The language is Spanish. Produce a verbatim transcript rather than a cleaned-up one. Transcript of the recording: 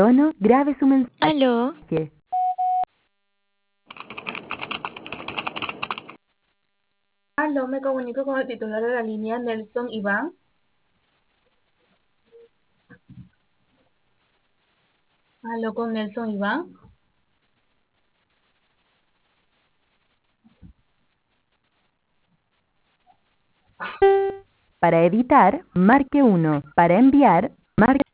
tono, grabe su Aló, mensaje. Aló, me comunico con el titular de la línea, Nelson Iván. Aló, con Nelson Iván. Para editar, marque uno. Para enviar, marque